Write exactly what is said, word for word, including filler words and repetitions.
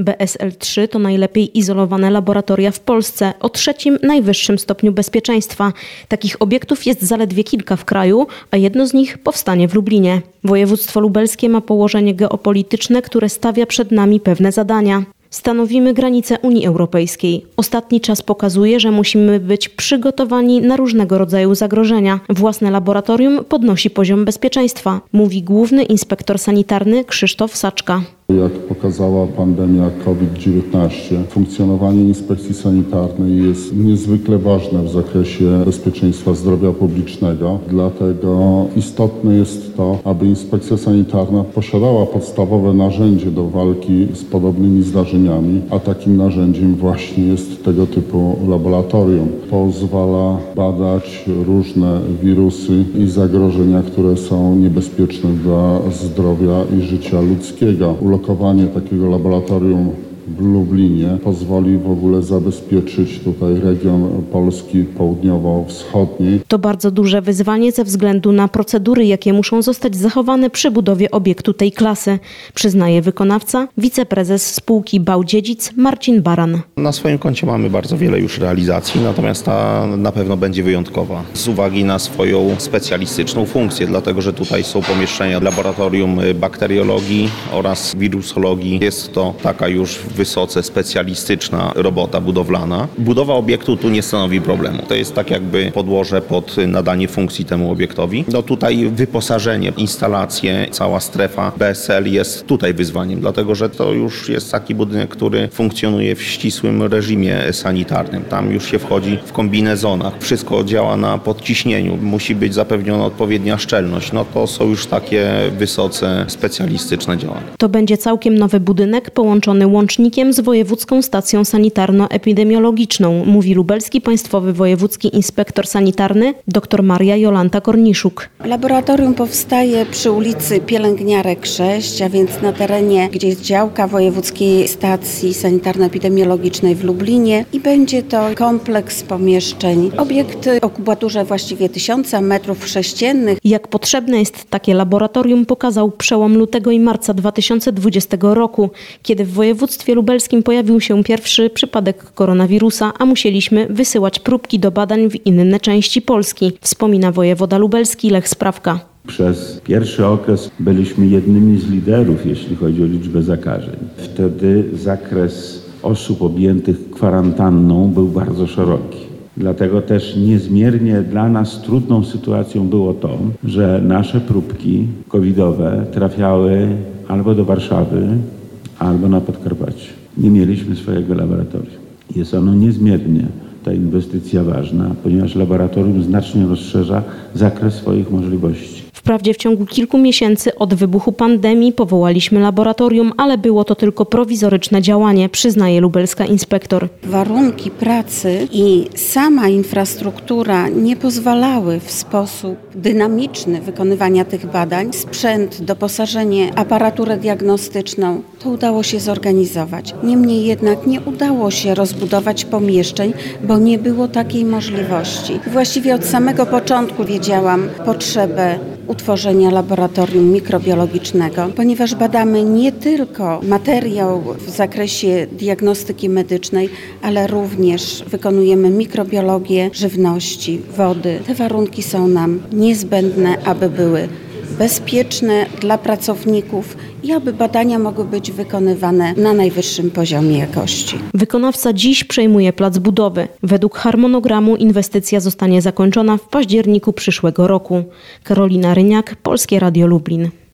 B S L trzy to najlepiej izolowane laboratoria w Polsce o trzecim najwyższym stopniu bezpieczeństwa. Takich obiektów jest zaledwie kilka w kraju, a jedno z nich powstanie w Lublinie. Województwo lubelskie ma położenie geopolityczne, które stawia przed nami pewne zadania. Stanowimy granice Unii Europejskiej. Ostatni czas pokazuje, że musimy być przygotowani na różnego rodzaju zagrożenia. Własne laboratorium podnosi poziom bezpieczeństwa, mówi główny inspektor sanitarny Krzysztof Saczka. Jak pokazała pandemia COVID dziewiętnaście, funkcjonowanie inspekcji sanitarnej jest niezwykle ważne w zakresie bezpieczeństwa zdrowia publicznego. Dlatego istotne jest to, aby inspekcja sanitarna posiadała podstawowe narzędzie do walki z podobnymi zdarzeniami, a takim narzędziem właśnie jest tego typu laboratorium. Pozwala badać różne wirusy i zagrożenia, które są niebezpieczne dla zdrowia i życia ludzkiego. Ulokowanie takiego laboratorium w Lublinie pozwoli w ogóle zabezpieczyć tutaj region Polski południowo-wschodniej. To bardzo duże wyzwanie ze względu na procedury, jakie muszą zostać zachowane przy budowie obiektu tej klasy, przyznaje wykonawca, wiceprezes spółki Bał-Dziedzic Marcin Baran. Na swoim koncie mamy bardzo wiele już realizacji, natomiast ta na pewno będzie wyjątkowa z uwagi na swoją specjalistyczną funkcję, dlatego że tutaj są pomieszczenia laboratorium bakteriologii oraz wirusologii. Jest to taka już wysoce specjalistyczna robota budowlana. Budowa obiektu tu nie stanowi problemu. To jest tak jakby podłoże pod nadanie funkcji temu obiektowi. No tutaj wyposażenie, instalacje, cała strefa B S L jest tutaj wyzwaniem, dlatego że to już jest taki budynek, który funkcjonuje w ścisłym reżimie sanitarnym. Tam już się wchodzi w kombinezonach. Wszystko działa na podciśnieniu. Musi być zapewniona odpowiednia szczelność. No to są już takie wysoce specjalistyczne działania. To będzie całkiem nowy budynek połączony łącznie z Wojewódzką Stacją Sanitarno-Epidemiologiczną, mówi lubelski państwowy wojewódzki inspektor sanitarny dr Maria Jolanta Korniszuk. Laboratorium powstaje przy ulicy Pielęgniarek sześć, a więc na terenie, gdzie jest działka Wojewódzkiej Stacji Sanitarno-Epidemiologicznej w Lublinie i będzie to kompleks pomieszczeń. Obiekt o kubaturze właściwie tysiąca metrów sześciennych. Jak potrzebne jest takie laboratorium, pokazał przełom lutego i marca dwa tysiące dwudziestego roku, kiedy w województwie lubelskim pojawił się pierwszy przypadek koronawirusa, a musieliśmy wysyłać próbki do badań w inne części Polski, wspomina wojewoda lubelski Lech Sprawka. Przez pierwszy okres byliśmy jednymi z liderów, jeśli chodzi o liczbę zakażeń. Wtedy zakres osób objętych kwarantanną był bardzo szeroki. Dlatego też niezmiernie dla nas trudną sytuacją było to, że nasze próbki covidowe trafiały albo do Warszawy, albo na Podkarpacie. Nie mieliśmy swojego laboratorium. Jest ono niezmiernie, ta inwestycja ważna, ponieważ laboratorium znacznie rozszerza zakres swoich możliwości. Wprawdzie w ciągu kilku miesięcy od wybuchu pandemii powołaliśmy laboratorium, ale było to tylko prowizoryczne działanie, przyznaje lubelska inspektor. Warunki pracy i sama infrastruktura nie pozwalały w sposób dynamiczny wykonywania tych badań. Sprzęt, doposażenie, aparaturę diagnostyczną, to udało się zorganizować. Niemniej jednak nie udało się rozbudować pomieszczeń, bo nie było takiej możliwości. Właściwie od samego początku wiedziałam potrzebę utworzenia laboratorium mikrobiologicznego, ponieważ badamy nie tylko materiał w zakresie diagnostyki medycznej, ale również wykonujemy mikrobiologię żywności, wody. Te warunki są nam niezbędne, aby były bezpieczne dla pracowników i aby badania mogły być wykonywane na najwyższym poziomie jakości. Wykonawca dziś przejmuje plac budowy. Według harmonogramu inwestycja zostanie zakończona w październiku przyszłego roku. Karolina Ryniak, Polskie Radio Lublin.